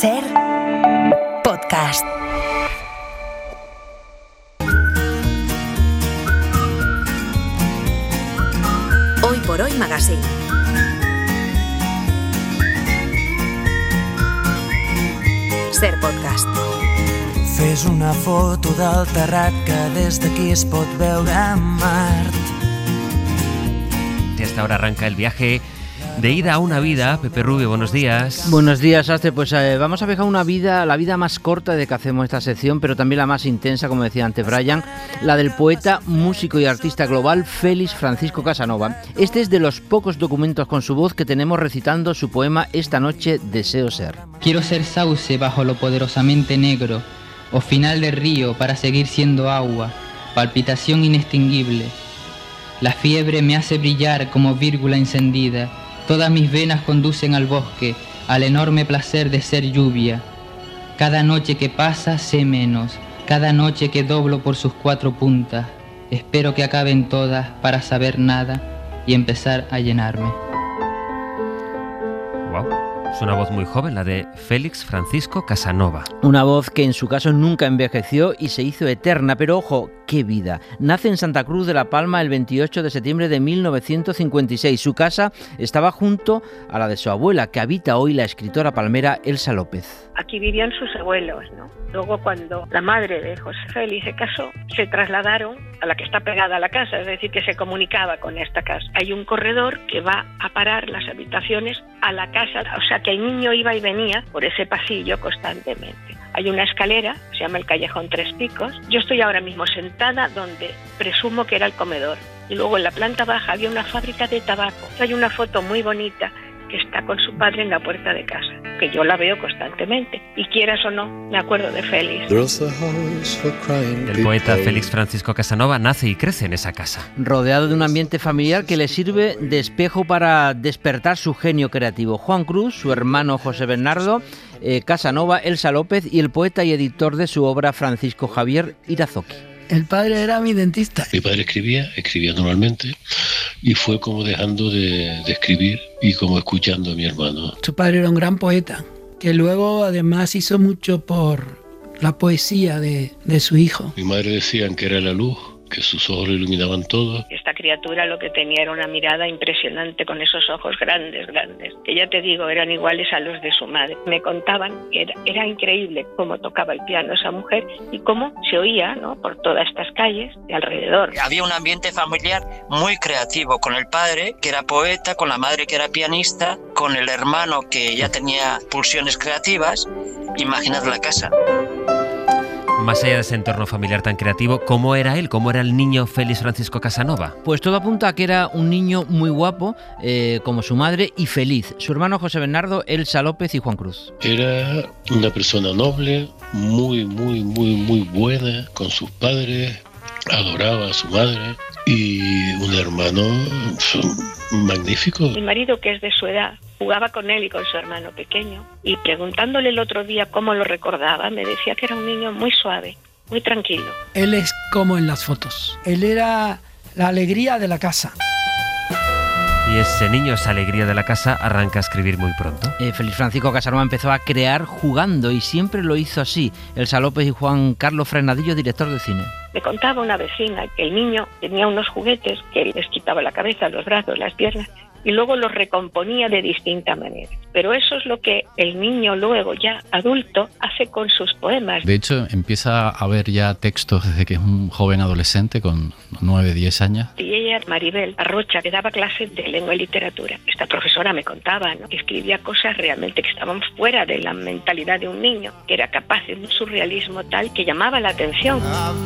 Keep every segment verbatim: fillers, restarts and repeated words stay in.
Ser podcast. Hoy por Hoy Magazine. Ser podcast. Fes una foto del terrat que des d'aquí es pot veure Mart. Y hasta ahora arranca el viaje de ida a una vida. Pepe Rubio, buenos días. Buenos días, Astre. Pues eh, vamos a viajar una vida, la vida más corta de que hacemos esta sección, pero también la más intensa, como decía antes Brian, la del poeta, músico y artista global Félix Francisco Casanova. Este es de los pocos documentos con su voz que tenemos recitando su poema Esta noche deseo ser. Quiero ser sauce bajo lo poderosamente negro, o final de río para seguir siendo agua, palpitación inextinguible. La fiebre me hace brillar como vírgula encendida. Todas mis venas conducen al bosque, al enorme placer de ser lluvia. Cada noche que pasa sé menos, cada noche que doblo por sus cuatro puntas. Espero que acaben todas para saber nada y empezar a llenarme. Wow, es una voz muy joven, la de Félix Francisco Casanova. Una voz que en su caso nunca envejeció y se hizo eterna, pero ojo, ¡qué vida! Nace en Santa Cruz de la Palma el veintiocho de septiembre de mil novecientos cincuenta y seis. Su casa estaba junto a la de su abuela, que habita hoy la escritora palmera Elsa López. Aquí vivían sus abuelos, ¿no? Luego, cuando la madre de José Félix se casó, se trasladaron a la que está pegada a la casa, es decir, que se comunicaba con esta casa. Hay un corredor que va a parar las habitaciones a la casa, o sea que el niño iba y venía por ese pasillo constantemente. Hay una escalera, se llama el Callejón Tres Picos. Yo estoy ahora mismo sentada donde presumo que era el comedor. Y luego en la planta baja había una fábrica de tabaco. Hay una foto muy bonita que está con su padre en la puerta de casa, que yo la veo constantemente. Y quieras o no, me acuerdo de Félix. El poeta Félix Francisco Casanova nace y crece en esa casa. Rodeado de un ambiente familiar que le sirve de espejo para despertar su genio creativo. Juan Cruz, su hermano José Bernardo, eh, Casanova, Elsa López y el poeta y editor de su obra Francisco Javier Irazoqui. El padre era mi dentista. Mi padre escribía, escribía normalmente, y fue como dejando de, de escribir y como escuchando a mi hermano. Su padre era un gran poeta, que luego además hizo mucho por la poesía de, de su hijo. Mi madre decía que era la luz, que sus ojos lo iluminaban todo. Esta criatura lo que tenía era una mirada impresionante con esos ojos grandes, grandes, que ya te digo, eran iguales a los de su madre. Me contaban que era, era increíble cómo tocaba el piano esa mujer y cómo se oía, ¿no?, por todas estas calles de alrededor. Había un ambiente familiar muy creativo, con el padre, que era poeta, con la madre, que era pianista, con el hermano, que ya tenía pulsiones creativas. Imaginad la casa. Más allá de ese entorno familiar tan creativo, ¿cómo era él? ¿Cómo era el niño Félix Francisco Casanova? Pues todo apunta a que era un niño muy guapo, eh, como su madre, y feliz. Su hermano José Bernardo, Elsa López y Juan Cruz. Era una persona noble, muy, muy, muy, muy buena con sus padres, adoraba a su madre y un hermano magnífico. Mi marido, que es de su edad, jugaba con él y con su hermano pequeño, y preguntándole el otro día cómo lo recordaba, me decía que era un niño muy suave, muy tranquilo. Él es como en las fotos. Él era la alegría de la casa. Y ese niño, esa alegría de la casa, arranca a escribir muy pronto. Eh, Félix Francisco Casanova empezó a crear jugando y siempre lo hizo así. Elsa López y Juan Carlos Fresnadillo, director de cine. Me contaba una vecina que el niño tenía unos juguetes que les quitaba la cabeza, los brazos, las piernas, y luego los recomponía de distinta manera. Pero eso es lo que el niño luego, ya adulto, hace con sus poemas. De hecho, empieza a ver ya textos desde que es un joven adolescente con nueve, diez años. Y ella, Maribel Arrocha, que daba clases de lengua y literatura. Esta profesora me contaba, ¿no?, que escribía cosas realmente que estaban fuera de la mentalidad de un niño, que era capaz de un surrealismo tal que llamaba la atención.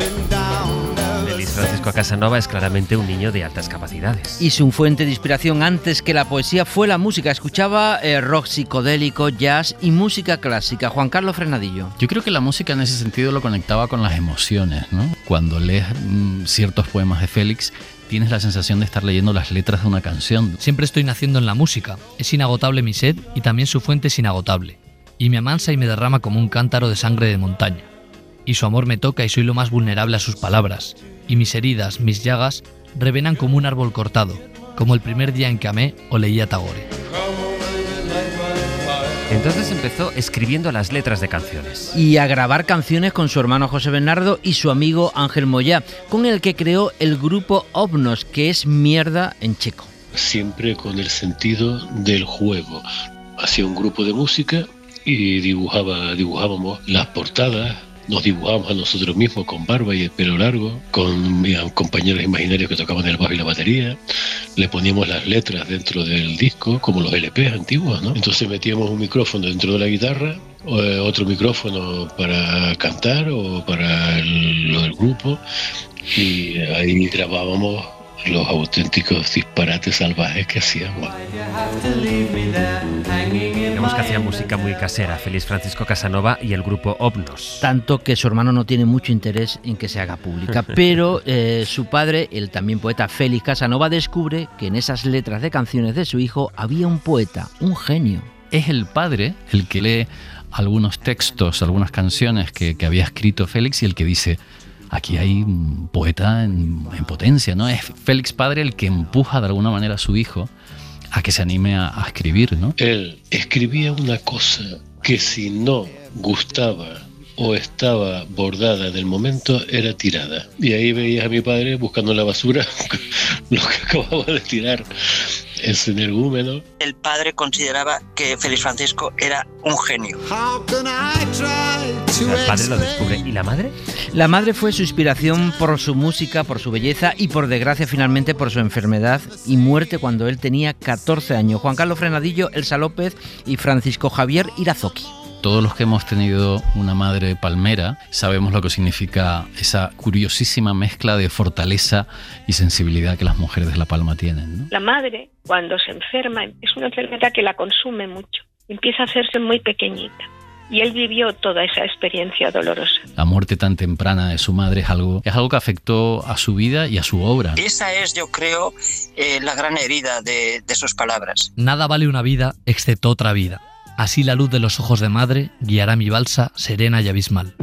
Félix Francisco Casanova es claramente un niño de altas capacidades. Y su fuente de inspiración antes que la poesía fue la música. Escuchaba eh, rock psicodélico, jazz y música clásica. Juan Carlos Fresnadillo. Yo creo que la música en ese sentido lo conectaba con las emociones, ¿no? Cuando lees mmm, ciertos poemas de Félix, tienes la sensación de estar leyendo las letras de una canción. Siempre estoy naciendo en la música. Es inagotable mi sed y también su fuente es inagotable. Y me amansa y me derrama como un cántaro de sangre de montaña. Y su amor me toca y soy lo más vulnerable a sus palabras. Y mis heridas, mis llagas, revenan como un árbol cortado, como el primer día en que amé o leía Tagore. Entonces empezó escribiendo las letras de canciones. Y a grabar canciones con su hermano José Bernardo y su amigo Ángel Moyá, con el que creó el grupo Obnos, que es mierda en checo. Siempre con el sentido del juego. Hacía un grupo de música y dibujaba, dibujábamos las portadas. Nos dibujábamos a nosotros mismos con barba y el pelo largo, con mira, compañeros imaginarios que tocaban el bajo y la batería. Le poníamos las letras dentro del disco, como los L Pes antiguos, ¿no? Entonces metíamos un micrófono dentro de la guitarra, otro micrófono para cantar o para el, el grupo, y ahí grabábamos los auténticos disparates salvajes que hacíamos. Digamos que hacía música muy casera, Félix Francisco Casanova y el grupo Obnos. Tanto que su hermano no tiene mucho interés en que se haga pública, pero eh, su padre, el también poeta Félix Casanova, descubre que en esas letras de canciones de su hijo había un poeta, un genio. Es el padre el que lee algunos textos, algunas canciones que, que había escrito Félix y el que dice: aquí hay un poeta en, en potencia, ¿no? Es Félix padre el que empuja de alguna manera a su hijo a que se anime a, a escribir, ¿no? Él escribía una cosa que si no gustaba o estaba bordada en el momento, era tirada. Y ahí veías a mi padre buscando en la basura lo que acababa de tirar. Es energúmeno. El padre consideraba que Félix Francisco era un genio. El padre lo descubre. ¿Y la madre? La madre fue su inspiración por su música, por su belleza y por desgracia finalmente por su enfermedad y muerte cuando él tenía catorce años. Juan Carlos Frenadillo, Elsa López y Francisco Javier Irazoqui. Todos los que hemos tenido una madre palmera sabemos lo que significa esa curiosísima mezcla de fortaleza y sensibilidad que las mujeres de La Palma tienen, ¿no? La madre, cuando se enferma, es una enfermedad que la consume mucho. Empieza a hacerse muy pequeñita. Y él vivió toda esa experiencia dolorosa. La muerte tan temprana de su madre es algo, es algo que afectó a su vida y a su obra. Esa es, yo creo, eh, la gran herida de, de sus palabras. Nada vale una vida excepto otra vida. Así la luz de los ojos de madre guiará mi balsa serena y abismal.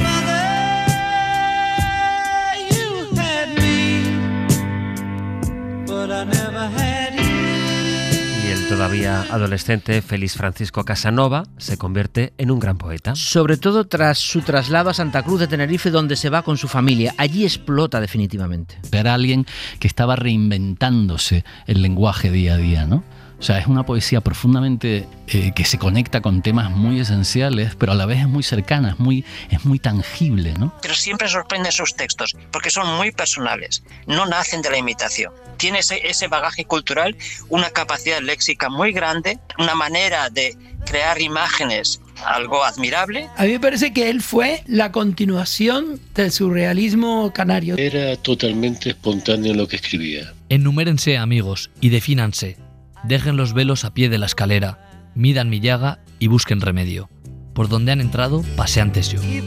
Y el todavía adolescente Félix Francisco Casanova se convierte en un gran poeta. Sobre todo tras su traslado a Santa Cruz de Tenerife, donde se va con su familia. Allí explota definitivamente. Era alguien que estaba reinventándose el lenguaje día a día, ¿no? O sea, es una poesía profundamente eh, que se conecta con temas muy esenciales, pero a la vez es muy cercana, es muy, es muy tangible, ¿no? Pero siempre sorprende sus textos, porque son muy personales, no nacen de la imitación. Tiene ese, ese bagaje cultural, una capacidad léxica muy grande, una manera de crear imágenes, algo admirable. A mí me parece que él fue la continuación del surrealismo canario. Era totalmente espontáneo en lo que escribía. Enumérense, amigos, y defínanse. Dejen los velos a pie de la escalera, midan mi llaga y busquen remedio. Por donde han entrado, pasé antes yo. Se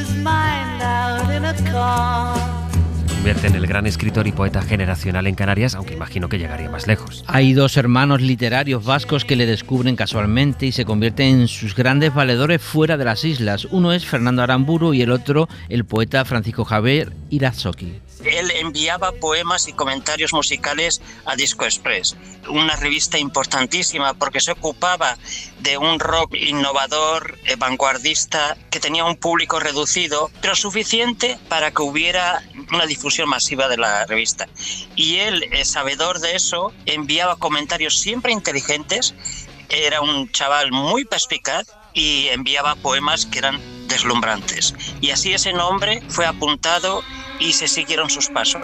convierte en el gran escritor y poeta generacional en Canarias, aunque imagino que llegaría más lejos. Hay dos hermanos literarios vascos que le descubren casualmente y se convierten en sus grandes valedores fuera de las islas. Uno es Fernando Aramburu y el otro el poeta Francisco Javier Irazoqui. Él enviaba poemas y comentarios musicales a Disco Express, una revista importantísima porque se ocupaba de un rock innovador, eh, vanguardista, que tenía un público reducido, pero suficiente para que hubiera una difusión masiva de la revista. Y él, eh, sabedor de eso, enviaba comentarios siempre inteligentes, era un chaval muy perspicaz y enviaba poemas que eran deslumbrantes. Y así ese nombre fue apuntado y se siguieron sus pasos.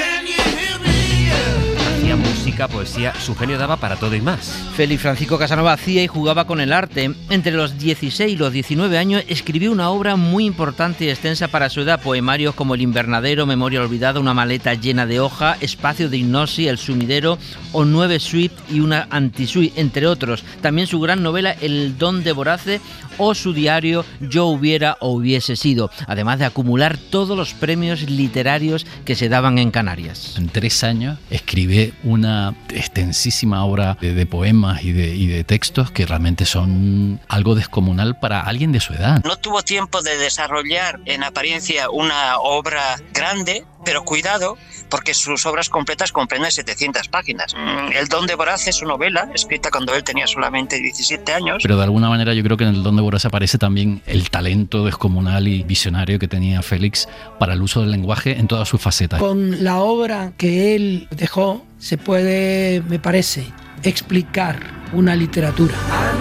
Hacía música, poesía, su genio daba para todo y más. Félix Francisco Casanova hacía y jugaba con el arte. Entre los dieciséis y los diecinueve años escribió una obra muy importante y extensa para su edad, poemarios como El invernadero, Memoria olvidada, Una maleta llena de hoja, Espacio de hipnosis, El sumidero o Nueve suite y una antisuite, entre otros. También su gran novela El don de Vorace o su diario Yo hubiera o hubiese sido, además de acumular todos los premios literarios que se daban en Canarias. En tres años escribe una extensísima obra de, de poemas y de, y de textos que realmente son algo descomunal para alguien de su edad. No tuvo tiempo de desarrollar en apariencia una obra grande, pero cuidado, porque sus obras completas comprenden setecientas páginas. El Don de Voraz es su novela, escrita cuando él tenía solamente diecisiete años. Pero de alguna manera yo creo que en el Don de Voraz aparece también el talento descomunal y visionario que tenía Félix para el uso del lenguaje en todas sus facetas. Con la obra que él dejó se puede, me parece, explicar una literatura.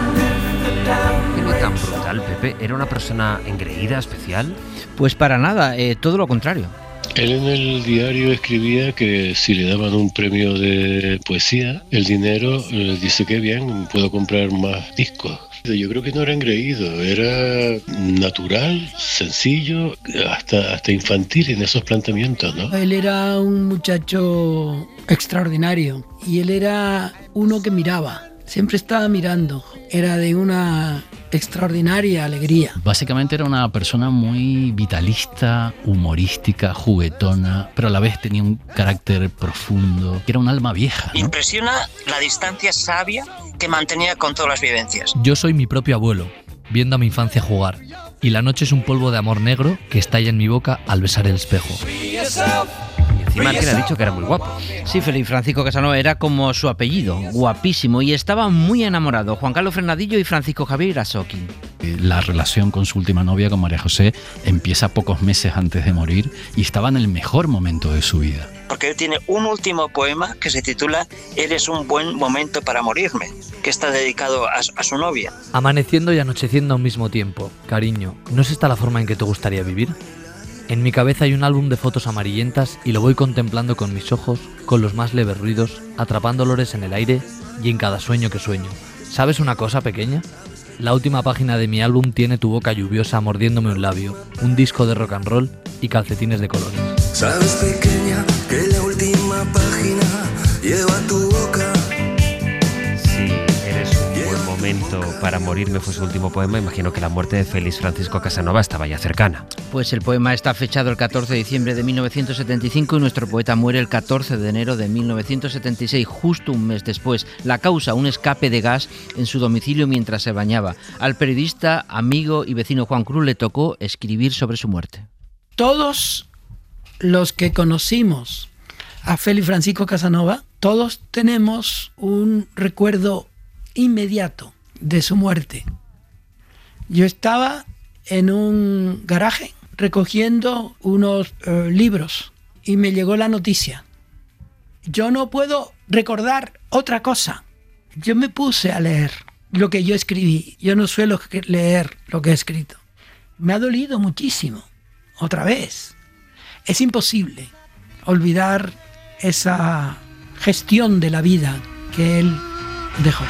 ¿Era tan brutal, Pepe? ¿Era una persona engreída, especial? Pues para nada, eh, todo lo contrario. Él en el diario escribía que si le daban un premio de poesía, el dinero, eh, dice que bien, puedo comprar más discos. Yo creo que no era engreído, era natural, sencillo, hasta, hasta infantil en esos planteamientos, ¿no? Él era un muchacho extraordinario y él era uno que miraba, siempre estaba mirando, era de una extraordinaria alegría. Básicamente era una persona muy vitalista, humorística, juguetona, pero a la vez tenía un carácter profundo, que era un alma vieja, ¿no? Impresiona la distancia sabia que mantenía con todas las vivencias. Yo soy mi propio abuelo, viendo a mi infancia jugar, y la noche es un polvo de amor negro que estalla en mi boca al besar el espejo. Encima alguien ha dicho que era muy guapo. Sí, Félix Francisco Casanova era como su apellido, guapísimo, y estaba muy enamorado. Juan Carlos Fresnadillo y Francisco Javier Irasoki. La relación con su última novia, con María José, empieza pocos meses antes de morir y estaba en el mejor momento de su vida. Porque él tiene un último poema que se titula Eres un buen momento para morirme, que está dedicado a, a su novia. Amaneciendo y anocheciendo a un mismo tiempo. Cariño, ¿no es esta la forma en que te gustaría vivir? En mi cabeza hay un álbum de fotos amarillentas y lo voy contemplando con mis ojos, con los más leves ruidos, atrapando olores en el aire y en cada sueño que sueño. ¿Sabes una cosa pequeña? La última página de mi álbum tiene tu boca lluviosa mordiéndome un labio, un disco de rock and roll y calcetines de colores. Sabes, pequeña, que la última página lleva tu boca. Si eres un buen momento para morirme fue su último poema, imagino que la muerte de Félix Francisco Casanova estaba ya cercana. Pues el poema está fechado el catorce de diciembre de mil novecientos setenta y cinco y nuestro poeta muere el catorce de enero de mil novecientos setenta y seis, justo un mes después. La causa, un escape de gas en su domicilio mientras se bañaba. Al periodista, amigo y vecino Juan Cruz le tocó escribir sobre su muerte. Todos los que conocimos a Félix Francisco Casanova, todos tenemos un recuerdo inmediato de su muerte. Yo estaba en un garaje recogiendo unos uh, libros y me llegó la noticia. Yo no puedo recordar otra cosa. Yo me puse a leer lo que yo escribí. Yo no suelo leer lo que he escrito. Me ha dolido muchísimo. Otra vez. Es imposible olvidar esa gestión de la vida que él dejó.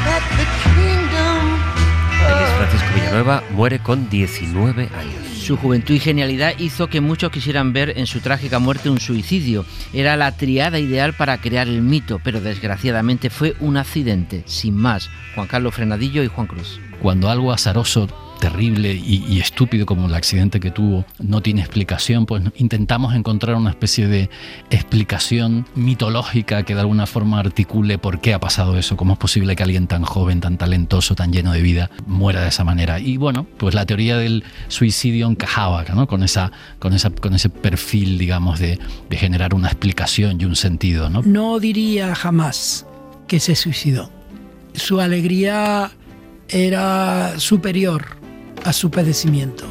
Félix Francisco Villanueva muere con diecinueve años. Su juventud y genialidad hizo que muchos quisieran ver en su trágica muerte un suicidio. Era la triada ideal para crear el mito, pero desgraciadamente fue un accidente, sin más. Juan Carlos Fresnadillo y Juan Cruz. Cuando algo azaroso, terrible y, y estúpido como el accidente que tuvo no tiene explicación, pues intentamos encontrar una especie de explicación mitológica que de alguna forma articule por qué ha pasado eso, cómo es posible que alguien tan joven, tan talentoso, tan lleno de vida muera de esa manera. Y bueno, pues la teoría del suicidio encajaba, ¿no? con, esa, con, esa, con ese perfil, digamos, de, de generar una explicación y un sentido, ¿no? No diría jamás que se suicidó. Su alegría era superior a su padecimiento.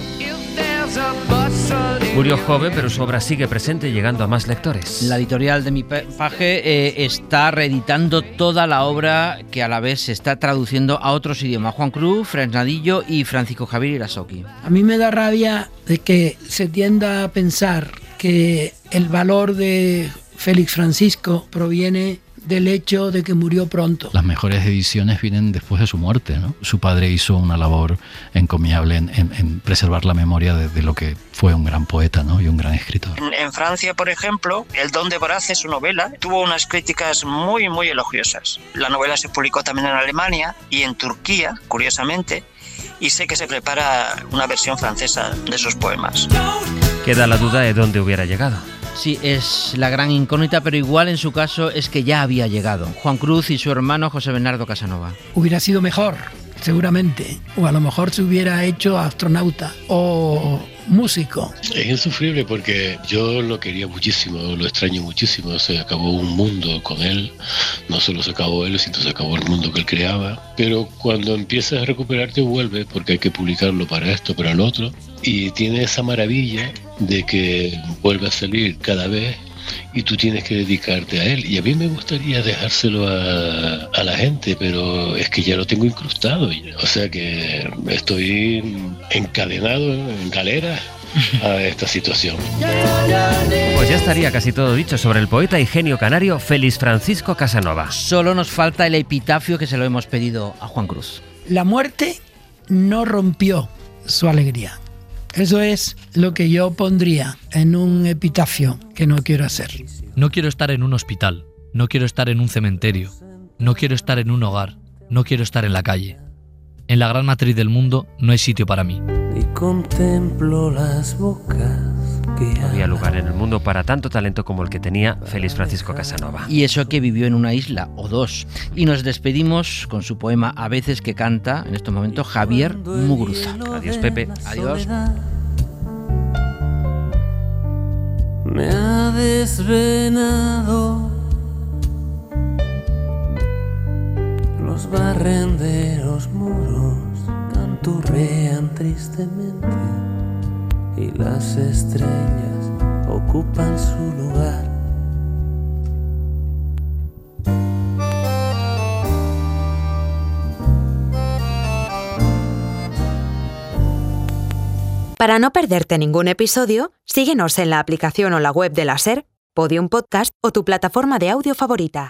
Murió joven, pero su obra sigue presente, llegando a más lectores. La editorial de Mi Paje eh, está reeditando toda la obra que a la vez se está traduciendo a otros idiomas. Juan Cruz, Fresnadillo y Francisco Javier Irasoki. A mí me da rabia de que se tienda a pensar que el valor de Félix Francisco proviene del hecho de que murió pronto. Las mejores ediciones vienen después de su muerte, ¿no? Su padre hizo una labor encomiable en, en, en preservar la memoria de, de lo que fue un gran poeta, ¿no? Y un gran escritor. En, en Francia, por ejemplo, El Don de Voraz, su novela, tuvo unas críticas muy, muy elogiosas. La novela se publicó también en Alemania y en Turquía, curiosamente, y sé que se prepara una versión francesa de sus poemas. Queda la duda de dónde hubiera llegado. Sí, es la gran incógnita, pero igual en su caso es que ya había llegado. Juan Cruz y su hermano José Bernardo Casanova. Hubiera sido mejor, seguramente, o a lo mejor se hubiera hecho astronauta o músico. Es insufrible porque yo lo quería muchísimo, lo extraño muchísimo. Se acabó un mundo con él, no solo se acabó él, sino se acabó el mundo que él creaba. Pero cuando empiezas a recuperarte vuelve, porque hay que publicarlo para esto, para el otro, y tiene esa maravilla de que vuelve a salir cada vez y tú tienes que dedicarte a él. Y a mí me gustaría dejárselo a, a la gente, pero es que ya lo tengo incrustado. O sea que estoy encadenado en galera a esta situación. Pues ya estaría casi todo dicho sobre el poeta y genio canario Félix Francisco Casanova. Solo nos falta el epitafio que se lo hemos pedido a Juan Cruz. La muerte no rompió su alegría. Eso es lo que yo pondría en un epitafio que no quiero hacer. No quiero estar en un hospital, no quiero estar en un cementerio, no quiero estar en un hogar, no quiero estar en la calle. En la gran matriz del mundo no hay sitio para mí. Y contemplo las bocas que no había lugar en el mundo para tanto talento como el que tenía Félix Francisco Casanova. Y eso que vivió en una isla o dos. Y nos despedimos con su poema A veces, que canta en estos momentos Javier Muguruza. Adiós, Pepe. Adiós. Me ha desvenado los barrenderos muros, canturrean tristemente y las estrellas ocupan su lugar. Para no perderte ningún episodio, síguenos en la aplicación o la web de la SER, Podium Podcast o tu plataforma de audio favorita.